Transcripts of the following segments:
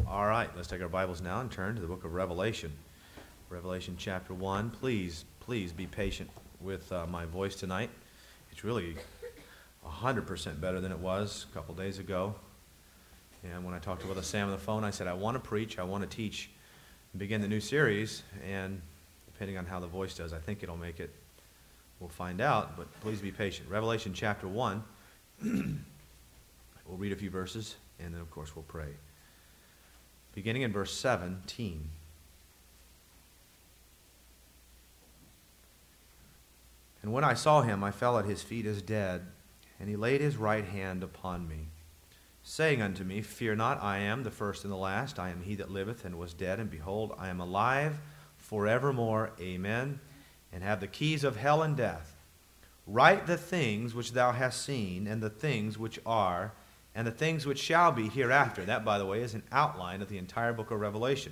All right, let's take our Bibles now and turn to the book of Revelation. Revelation chapter 1. Please be patient with my voice tonight. It's really 100% better than it was a couple days ago. And when I talked to Brother Sam on the phone, I said, I want to preach, I want to teach, and begin the new series. And depending on how the voice does, I think it'll make it. We'll find out, but please be patient. Revelation chapter 1. We'll read a few verses, and then, of course, we'll pray. Beginning in verse 17. And when I saw him, I fell at his feet as dead, and he laid his right hand upon me, saying unto me, Fear not, I am the first and the last. I am he that liveth and was dead, and behold, I am alive forevermore. Amen. And have the keys of hell and death. Write the things which thou hast seen, and the things which are, and the things which shall be hereafter. That, by the way, is an outline of the entire book of Revelation,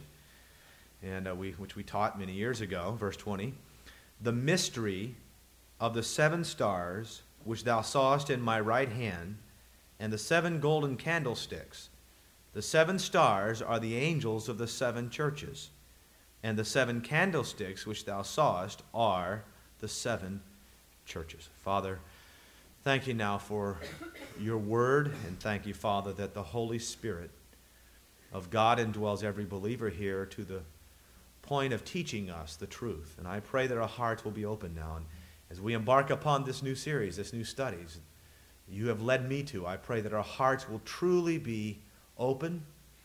and which we taught many years ago. Verse 20, the mystery of the 7 stars which thou sawest in my right hand, and the 7 golden candlesticks. The 7 stars are the angels of the 7 churches, and the 7 candlesticks which thou sawest are the 7 churches. Father, thank you now for your word, and thank you, Father, that the Holy Spirit of God indwells every believer here to the point of teaching us the truth. And I pray that our hearts will be open now. And as we embark upon this new series, this new studies you have led me to, I pray that our hearts will truly be open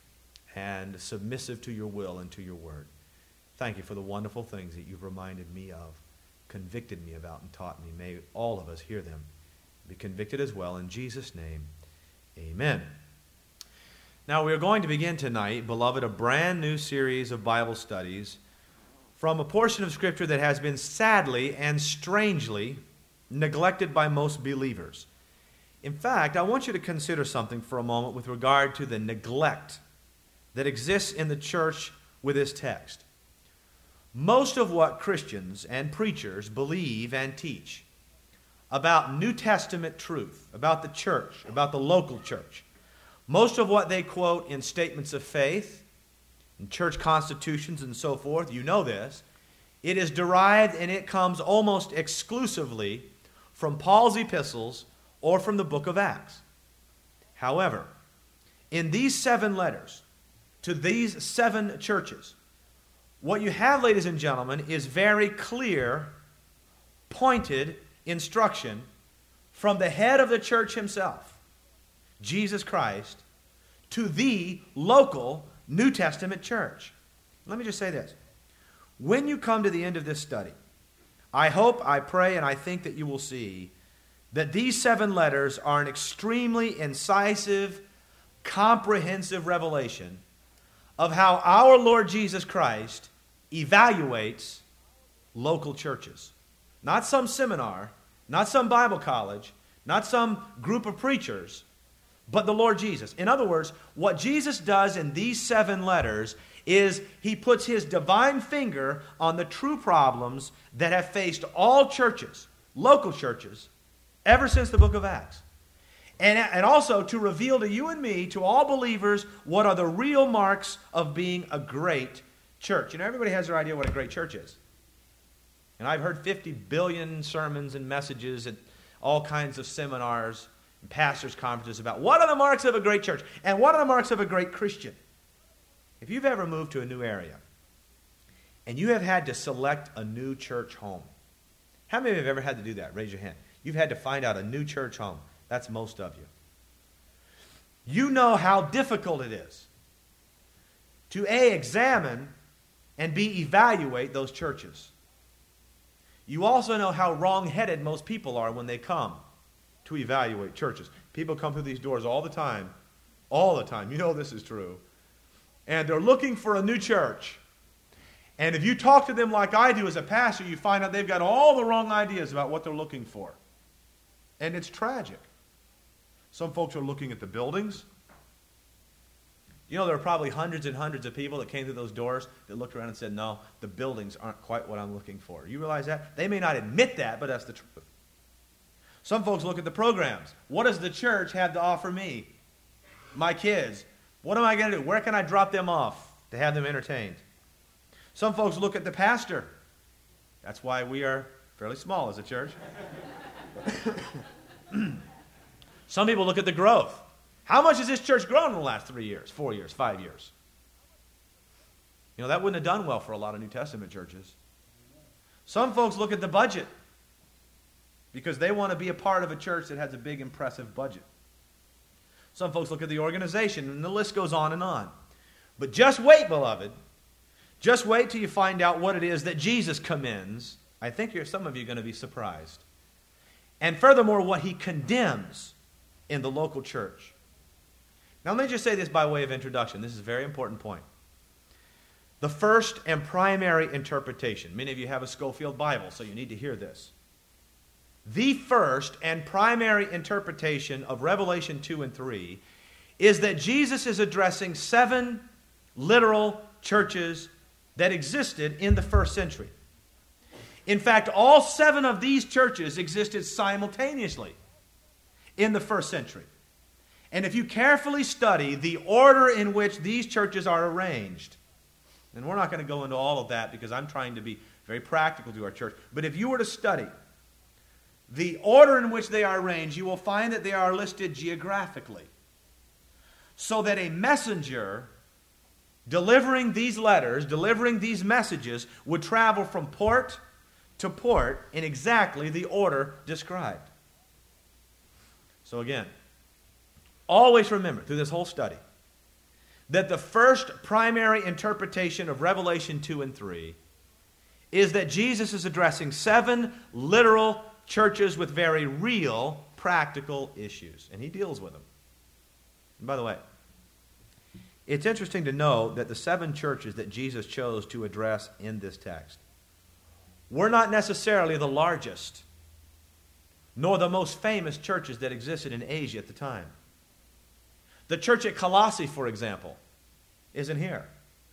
and submissive to your will and to your word. Thank you for the wonderful things that you've reminded me of, convicted me about, and taught me. May all of us hear them, be convicted as well. In Jesus' name, amen. Now, we are going to begin tonight, beloved, a brand new series of Bible studies from a portion of Scripture that has been sadly and strangely neglected by most believers. In fact, I want you to consider something for a moment with regard to the neglect that exists in the church with this text. Most of what Christians and preachers believe and teach about New Testament truth, about the church, about the local church, most of what they quote in statements of faith, in church constitutions and so forth, you know this, it is derived and it comes almost exclusively from Paul's epistles or from the book of Acts. However, in these 7 letters to these 7 churches, what you have, ladies and gentlemen, is very clear, pointed instruction from the head of the church himself, Jesus Christ, to the local New Testament church. Let me just say this. When you come to the end of this study, I hope, I pray, and I think that you will see that these 7 letters are an extremely incisive, comprehensive revelation of how our Lord Jesus Christ evaluates local churches. Not some seminar, not some Bible college, not some group of preachers, but the Lord Jesus. In other words, what Jesus does in these 7 letters is he puts his divine finger on the true problems that have faced all churches, local churches, ever since the book of Acts. And also to reveal to you and me, to all believers, what are the real marks of being a great church. You know, everybody has their idea what a great church is. And I've heard 50 billion sermons and messages at all kinds of seminars and pastors' conferences about what are the marks of a great church and what are the marks of a great Christian. If you've ever moved to a new area and you have had to select a new church home, how many of you have ever had to do that? Raise your hand. You've had to find out a new church home. That's most of you. You know how difficult it is to examine and evaluate those churches. You also know how wrong-headed most people are when they come to evaluate churches. People come through these doors all the time. All the time. You know this is true. And they're looking for a new church. And if you talk to them like I do as a pastor, you find out they've got all the wrong ideas about what they're looking for. And it's tragic. Some folks are looking at the buildings. You know, there are probably hundreds and hundreds of people that came through those doors that looked around and said, no, the buildings aren't quite what I'm looking for. You realize that? They may not admit that, but that's the truth. Some folks look at the programs. What does the church have to offer me, my kids, What am I going to do? Where can I drop them off to have them entertained? Some folks look at the pastor. That's why we are fairly small as a church. Some people look at the growth. How much has this church grown in the last 3 years, 4 years, 5 years? You know, that wouldn't have done well for a lot of New Testament churches. Some folks look at the budget because they want to be a part of a church that has a big, impressive budget. Some folks look at the organization, and the list goes on and on. But just wait, beloved. Just wait till you find out what it is that Jesus commends. I think some of you are going to be surprised. And furthermore, what he condemns in the local church. Now, let me just say this by way of introduction. This is a very important point. The first and primary interpretation. Many of you have a Schofield Bible, so you need to hear this. The first and primary interpretation of Revelation 2 and 3 is that Jesus is addressing 7 literal churches that existed in the first century. In fact, all 7 of these churches existed simultaneously in the first century. And if you carefully study the order in which these churches are arranged, and we're not going to go into all of that because I'm trying to be very practical to our church, but if you were to study the order in which they are arranged, you will find that they are listed geographically. So that a messenger delivering these letters, delivering these messages, would travel from port to port in exactly the order described. So again, always remember through this whole study that the first primary interpretation of Revelation 2 and 3 is that Jesus is addressing 7 literal churches with very real, practical issues. And he deals with them. And by the way, it's interesting to know that the 7 churches that Jesus chose to address in this text were not necessarily the largest, nor the most famous churches that existed in Asia at the time. The church at Colossae, for example, isn't here.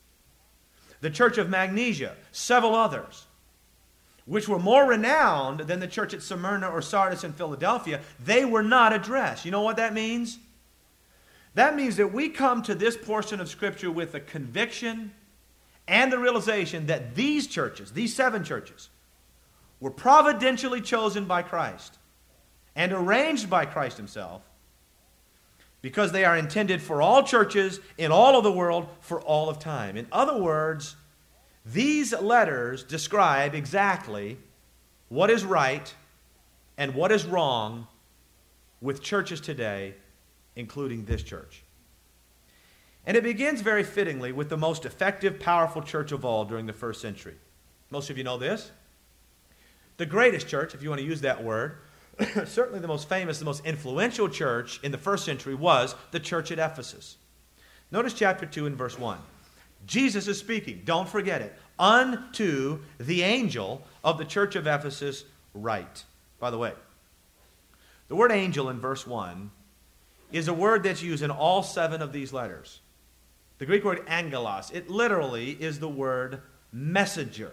The church of Magnesia, several others, which were more renowned than the church at Smyrna or Sardis in Philadelphia, they were not addressed. You know what that means? That means that we come to this portion of Scripture with the conviction and the realization that these churches, these 7 churches, were providentially chosen by Christ and arranged by Christ himself because they are intended for all churches in all of the world for all of time. In other words, these letters describe exactly what is right and what is wrong with churches today, including this church. And it begins very fittingly with the most effective, powerful church of all during the first century. Most of you know this. The greatest church, if you want to use that word, certainly the most famous, the most influential church in the first century was the church at Ephesus. Notice chapter 2 and verse 1. Jesus is speaking, don't forget it, unto the angel of the church of Ephesus write. By the way, the word angel in verse 1 is a word that's used in all 7 of these letters. The Greek word angelos, it literally is the word messenger.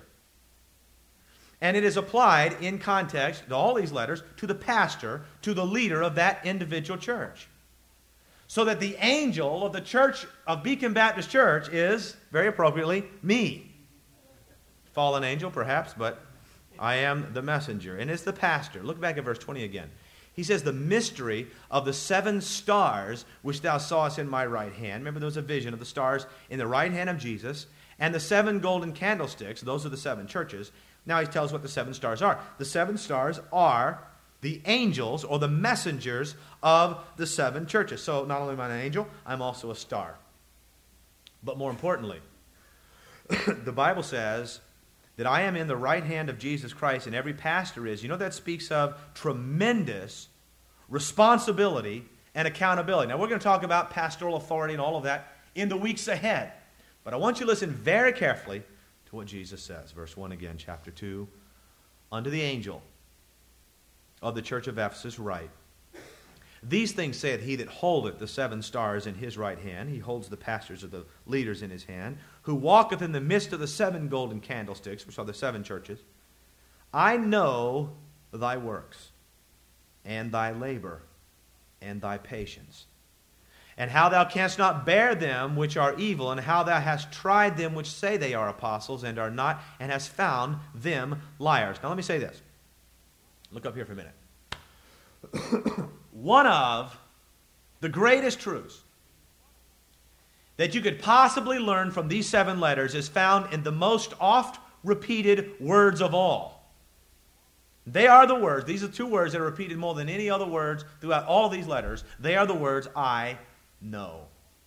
And it is applied in context to all these letters to the pastor, to the leader of that individual church. So that the angel of the church of Beacon Baptist Church is, very appropriately, me. Fallen angel, perhaps, but I am the messenger. And it's the pastor. Look back at verse 20 again. He says, the mystery of the 7 stars which thou sawest in my right hand. Remember, there was a vision of the stars in the right hand of Jesus. And the 7 golden candlesticks, those are the 7 churches. Now he tells what the 7 stars are. The 7 stars are the angels or the messengers of the 7 churches. So not only am I an angel, I'm also a star. But more importantly, the Bible says that I am in the right hand of Jesus Christ, and every pastor is. You know, that speaks of tremendous responsibility and accountability. Now, we're going to talk about pastoral authority and all of that in the weeks ahead. But I want you to listen very carefully to what Jesus says. Verse 1 again, chapter 2. Unto the angel of the church of Ephesus write, these things saith he that holdeth the 7 stars in his right hand. He holds the pastors of the leaders in his hand. Who walketh in the midst of the 7 golden candlesticks, which are the 7 churches. I know thy works, and thy labor, and thy patience, And how thou canst not bear them which are evil, and how thou hast tried them which say they are apostles and are not, and hast found them liars. Now let me say this. Look up here for a minute. One of the greatest truths that you could possibly learn from these 7 letters is found in the most oft repeated words of all. They are the words, these are 2 words that are repeated more than any other words throughout all these letters. They are the words, I know.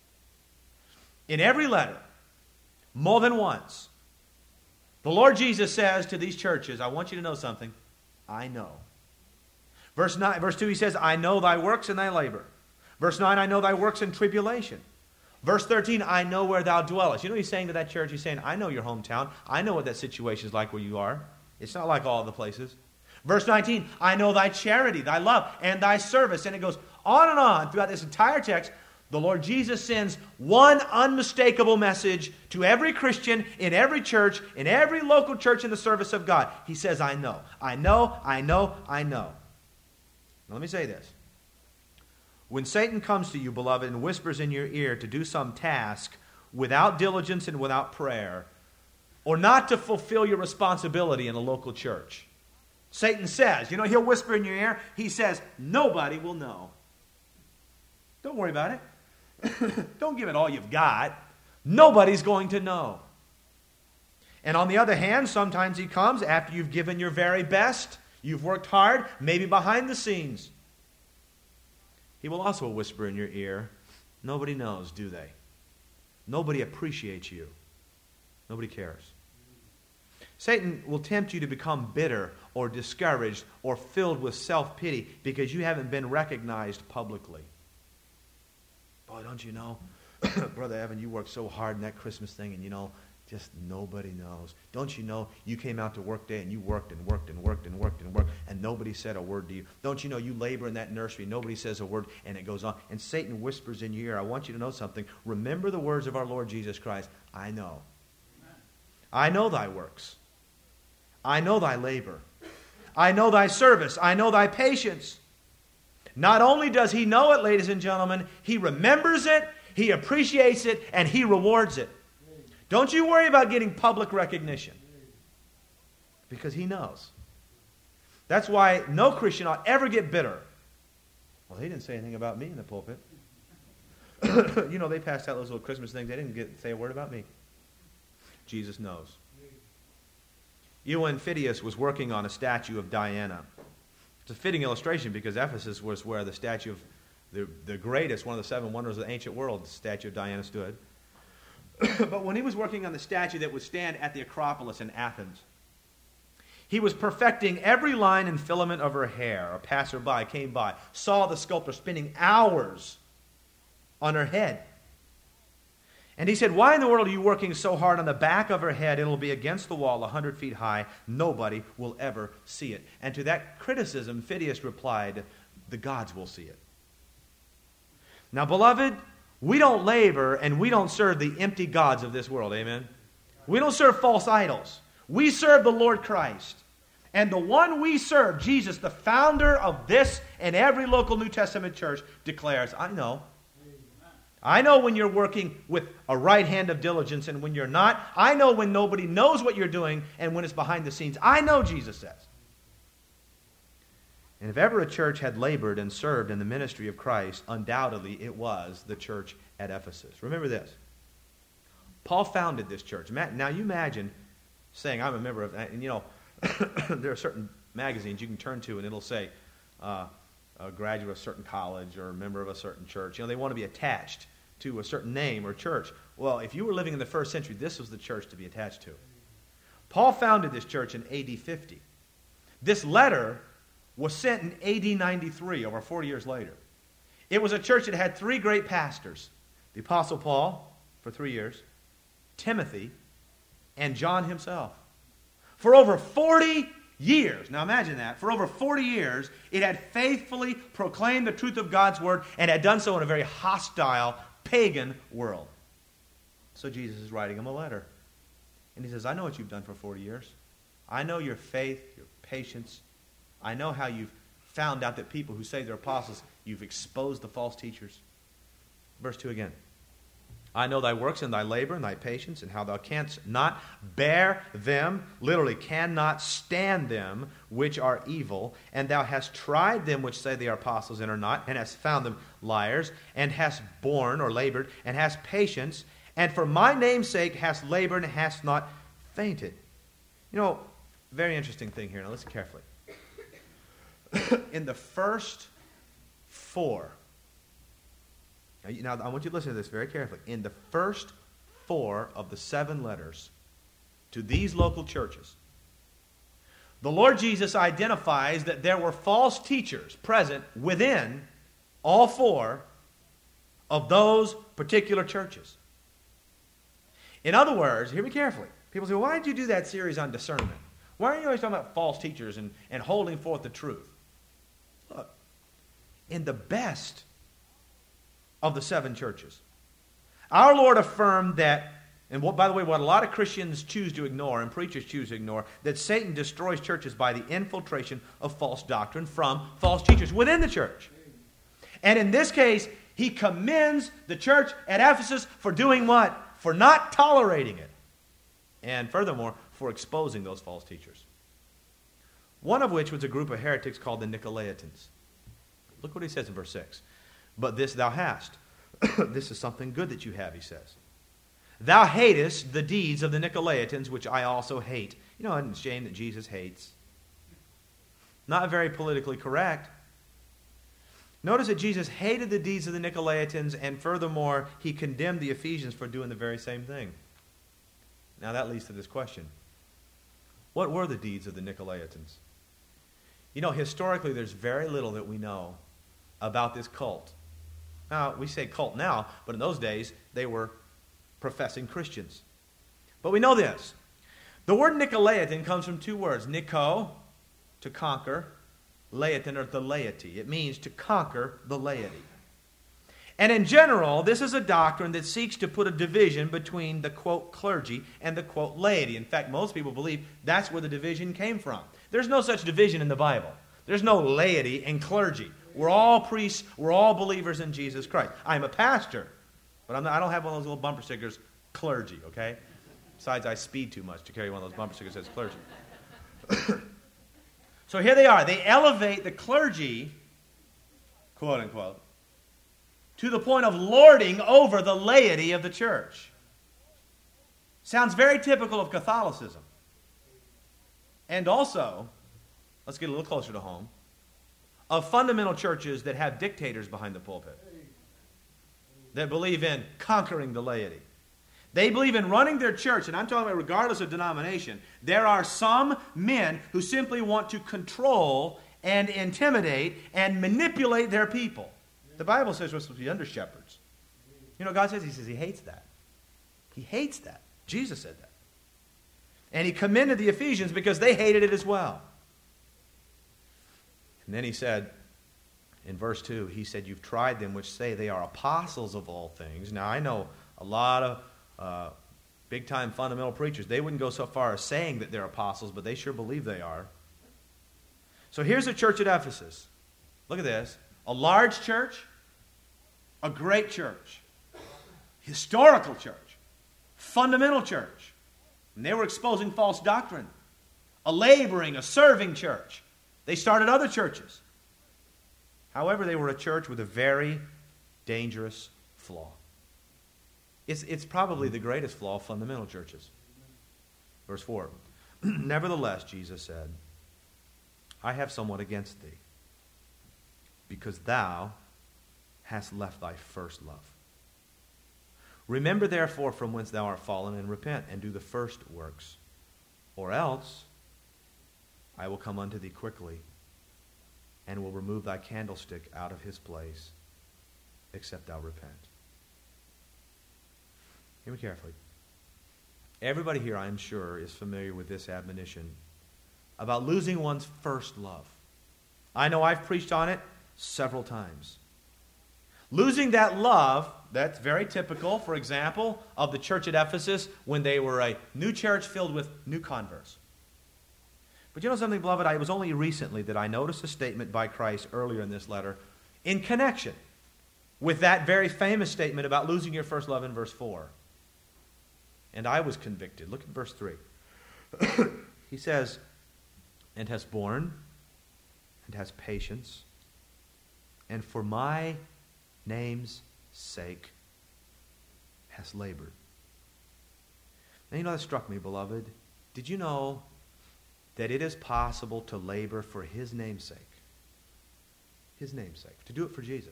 In every letter, more than once, the Lord Jesus says to these churches, I want you to know something. I know. Verse 2, he says, I know thy works and thy labor. Verse 9, I know thy works and tribulation. Verse 13, I know where thou dwellest. You know what he's saying to that church? He's saying, I know your hometown. I know what that situation is like where you are. It's not like all the places. Verse 19, I know thy charity, thy love, and thy service. And it goes on throughout this entire text. The Lord Jesus sends one unmistakable message to every Christian in every church, in every local church in the service of God. He says, I know. I know, I know, I know. Now let me say this. When Satan comes to you, beloved, and whispers in your ear to do some task without diligence and without prayer, or not to fulfill your responsibility in a local church, Satan says, he'll whisper in your ear, he says, nobody will know. Don't worry about it. Don't give it all you've got. Nobody's going to know. And on the other hand, sometimes he comes after you've given your very best, you've worked hard, maybe behind the scenes. He will also whisper in your ear, nobody knows, do they? Nobody appreciates you. Nobody cares. Satan will tempt you to become bitter or discouraged or filled with self-pity because you haven't been recognized publicly. Boy, don't you know, Brother Evan, you worked so hard in that Christmas thing, and just nobody knows. Don't you know, you came out to work day and you worked and worked and worked and worked and worked, and nobody said a word to you. Don't you know, you labor in that nursery, nobody says a word, and it goes on. And Satan whispers in your ear, I want you to know something. Remember the words of our Lord Jesus Christ. I know. I know thy works. I know thy labor. I know thy service. I know thy patience. Not only does he know it, ladies and gentlemen, he remembers it, he appreciates it, and he rewards it. Don't you worry about getting public recognition, because he knows. That's why no Christian ought ever get bitter. Well, they didn't say anything about me in the pulpit. They passed out those little Christmas things. They didn't say a word about me. Jesus knows. When Phidias was working on a statue of Diana. It's a fitting illustration because Ephesus was where the statue of the greatest, one of the 7 wonders of the ancient world, the statue of Diana stood. But when he was working on the statue that would stand at the Acropolis in Athens, he was perfecting every line and filament of her hair. A passerby came by, saw the sculptor spending hours on her head. And he said, why in the world are you working so hard on the back of her head? It'll be against the wall 100 feet high. Nobody will ever see it. And to that criticism, Phidias replied, the gods will see it. Now, beloved, we don't labor and we don't serve the empty gods of this world. Amen? We don't serve false idols. We serve the Lord Christ. And the one we serve, Jesus, the founder of this and every local New Testament church, declares, I know. I know when you're working with a right hand of diligence and when you're not. I know when nobody knows what you're doing and when it's behind the scenes. I know, Jesus says. And if ever a church had labored and served in the ministry of Christ, undoubtedly it was the church at Ephesus. Remember this. Paul founded this church. Now you imagine saying, I'm a member of, and there are certain magazines you can turn to and it'll say, a graduate of a certain college or a member of a certain church. They want to be attached to a certain name or church. Well, if you were living in the first century, this was the church to be attached to. Paul founded this church in AD 50. This letter was sent in AD 93, over 40 years later. It was a church that had 3 great pastors. The Apostle Paul, for 3 years, Timothy, and John himself. For over 40 years. Now imagine that. For over 40 years, it had faithfully proclaimed the truth of God's word and had done so in a very hostile, pagan world. So Jesus is writing him a letter. And he says, I know what you've done for 40 years. I know your faith, your patience. I know how you've found out that people who say they're apostles, you've exposed the false teachers. Verse 2 again. I know thy works and thy labor and thy patience, and how thou canst not bear them, literally, cannot stand them which are evil. And thou hast tried them which say they are apostles and are not, and hast found them liars, and hast borne or labored, and hast patience, and for my name's sake hast labored and hast not fainted. You know, very interesting thing here. Now listen carefully. In the first 4, now, I want you to listen to this very carefully. In the first 4 of the 7 letters to these local churches, the Lord Jesus identifies that there were false teachers present within all 4 of those particular churches. In other words, hear me carefully. People say, well, why did you do that series on discernment? Why are you always talking about false teachers and holding forth the truth? Look, in the best of the 7 churches, our Lord affirmed that, and by the way, what a lot of Christians choose to ignore and preachers choose to ignore, that Satan destroys churches by the infiltration of false doctrine from false teachers within the church. And in this case, he commends the church at Ephesus for doing what? For not tolerating it. And furthermore, for exposing those false teachers. One of which was a group of heretics called the Nicolaitans. Look what he says in verse 6. But this thou hast. This is something good that you have, he says. Thou hatest the deeds of the Nicolaitans, which I also hate. You know, it's a shame that Jesus hates. Not very politically correct. Notice that Jesus hated the deeds of the Nicolaitans, and furthermore, he condemned the Ephesians for doing the very same thing. Now that leads to this question. What were the deeds of the Nicolaitans? You know, historically, there's very little that we know about this cult. Now, we say cult now, but in those days, they were professing Christians. But we know this. The word Nicolaitan comes from 2 words. Nico, to conquer. Laity, or the laity. It means to conquer the laity. And in general, this is a doctrine that seeks to put a division between the, quote, clergy and the, quote, laity. In fact, most people believe that's where the division came from. There's no such division in the Bible. There's no laity and clergy. We're all priests. We're all believers in Jesus Christ. I'm a pastor, but I don't have one of those little bumper stickers, clergy, okay? Besides, I speed too much to carry one of those bumper stickers that says clergy. So here they are. They elevate the clergy, quote unquote, to the point of lording over the laity of the church. Sounds very typical of Catholicism. And also, let's get a little closer to home, of fundamental churches that have dictators behind the pulpit, that believe in conquering the laity. They believe in running their church, and I'm talking about regardless of denomination. There are some men who simply want to control and intimidate and manipulate their people. The Bible says we're supposed to be under shepherds. You know, God says, he says he hates that. He hates that. Jesus said that. And he commended the Ephesians because they hated it as well. And then he said, in verse 2, he said, you've tried them which say they are apostles of all things. Now, I know a lot of big-time fundamental preachers. They wouldn't go so far as saying that they're apostles, but they sure believe they are. So here's the church at Ephesus. Look at this. A large church, a great church, historical church, fundamental church. And they were exposing false doctrine. A laboring, a serving church. They started other churches. However, they were a church with a very dangerous flaw. It's probably the greatest flaw of fundamental churches. Verse 4. Nevertheless, Jesus said, I have somewhat against thee, because thou hast left thy first love. Remember therefore from whence thou art fallen, and repent, and do the first works. Or else I will come unto thee quickly, and will remove thy candlestick out of his place, except thou repent. Hear me carefully. Everybody here, I'm sure, is familiar with this admonition about losing one's first love. I know I've preached on it several times. Losing that love, that's very typical, for example, of the church at Ephesus when they were a new church filled with new converts. But you know something, beloved? It was only recently that I noticed a statement by Christ earlier in this letter in connection with that very famous statement about losing your first love in verse 4. And I was convicted. Look at verse 3. He says, and has borne, and has patience, and for my name's sake has labored. Now, you know, that struck me, beloved. Did you know that it is possible to labor for His name's sake? His name's sake. To do it for Jesus.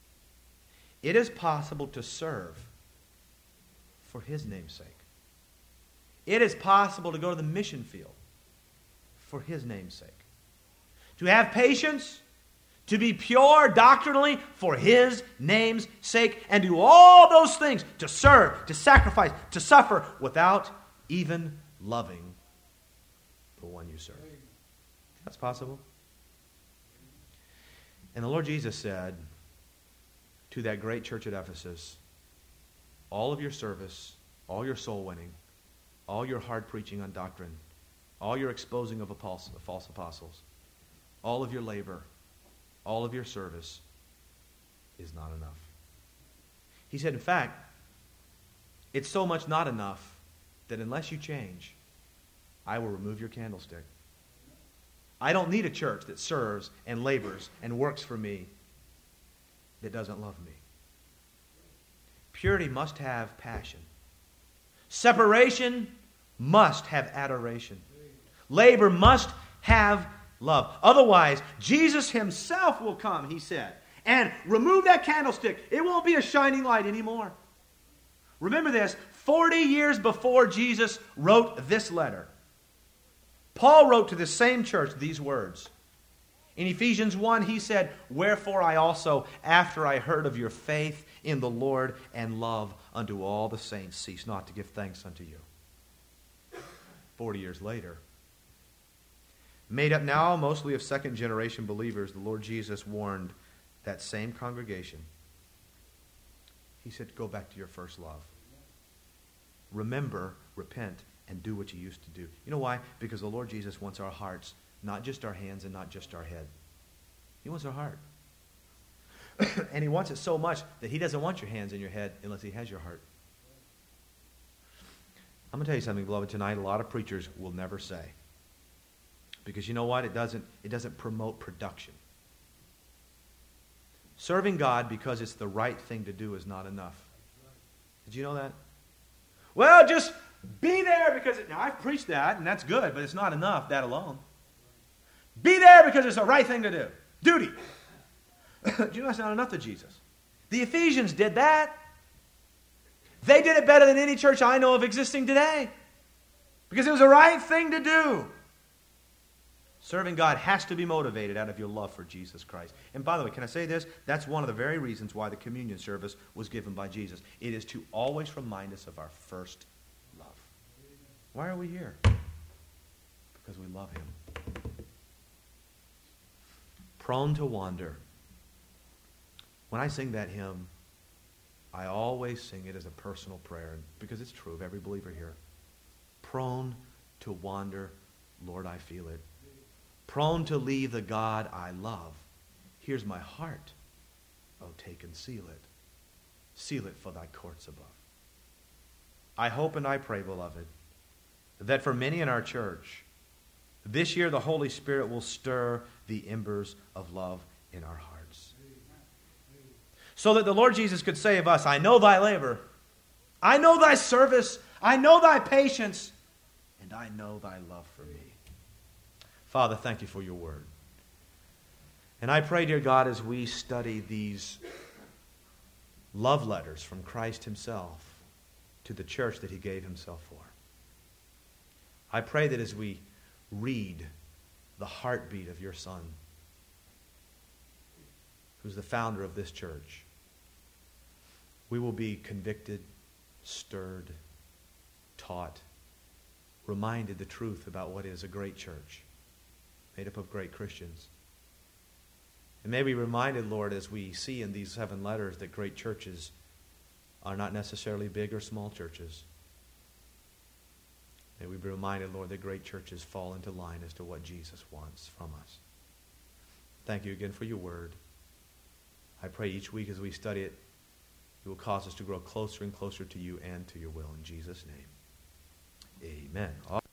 It is possible to serve for His name's sake. It is possible to go to the mission field for His name's sake. To have patience, to be pure doctrinally for His name's sake, and do all those things, to serve, to sacrifice, to suffer, without even loving the one you serve. That's possible. And the Lord Jesus said to that great church at Ephesus, all of your service, all your soul winning, all your hard preaching on doctrine, all your exposing of false apostles, all of your labor, all of your service is not enough. He said, in fact, it's so much not enough that unless you change, I will remove your candlestick. I don't need a church that serves and labors and works for me that doesn't love me. Purity must have passion. Separation must have adoration. Labor must have love. Otherwise, Jesus Himself will come, He said, and remove that candlestick. It won't be a shining light anymore. Remember this, 40 years before Jesus wrote this letter, Paul wrote to the same church these words. In Ephesians 1, he said, wherefore I also, after I heard of your faith in the Lord and love unto all the saints, cease not to give thanks unto you. 40 years later, made up now mostly of second generation believers, the Lord Jesus warned that same congregation. He said, go back to your first love. Remember, repent, and do what you used to do. You know why? Because the Lord Jesus wants our hearts, not just our hands and not just our head. He wants our heart. And He wants it so much that He doesn't want your hands and your head unless He has your heart. I'm going to tell you something, beloved, tonight a lot of preachers will never say. Because you know what? It doesn't promote production. Serving God because it's the right thing to do is not enough. Did you know that? Well, just be there because now I've preached that, and that's good, but it's not enough, that alone. Be there because it's the right thing to do. Duty. Do you know that's not enough to Jesus? The Ephesians did that. They did it better than any church I know of existing today. Because it was the right thing to do. Serving God has to be motivated out of your love for Jesus Christ. And by the way, can I say this? That's one of the very reasons why the communion service was given by Jesus. It is to always remind us of our first love. Why are we here? Because we love Him. Prone to wander. When I sing that hymn, I always sing it as a personal prayer, because it's true of every believer here. Prone to wander, Lord, I feel it. Prone to leave the God I love. Here's my heart. Oh, take and seal it. Seal it for thy courts above. I hope and I pray, beloved, that for many in our church, this year the Holy Spirit will stir the embers of love in our hearts. So that the Lord Jesus could say of us, I know thy labor, I know thy service, I know thy patience, and I know thy love for me. Father, thank you for your word. And I pray, dear God, as we study these love letters from Christ Himself to the church that He gave Himself for, I pray that as we read the heartbeat of your Son, who's the founder of this church, we will be convicted, stirred, taught, reminded the truth about what is a great church made up of great Christians. And may we be reminded, Lord, as we see in these 7 letters, that great churches are not necessarily big or small churches. May we be reminded, Lord, that great churches fall into line as to what Jesus wants from us. Thank you again for your word. I pray each week as we study it, it will cause us to grow closer and closer to you and to your will. In Jesus' name, amen.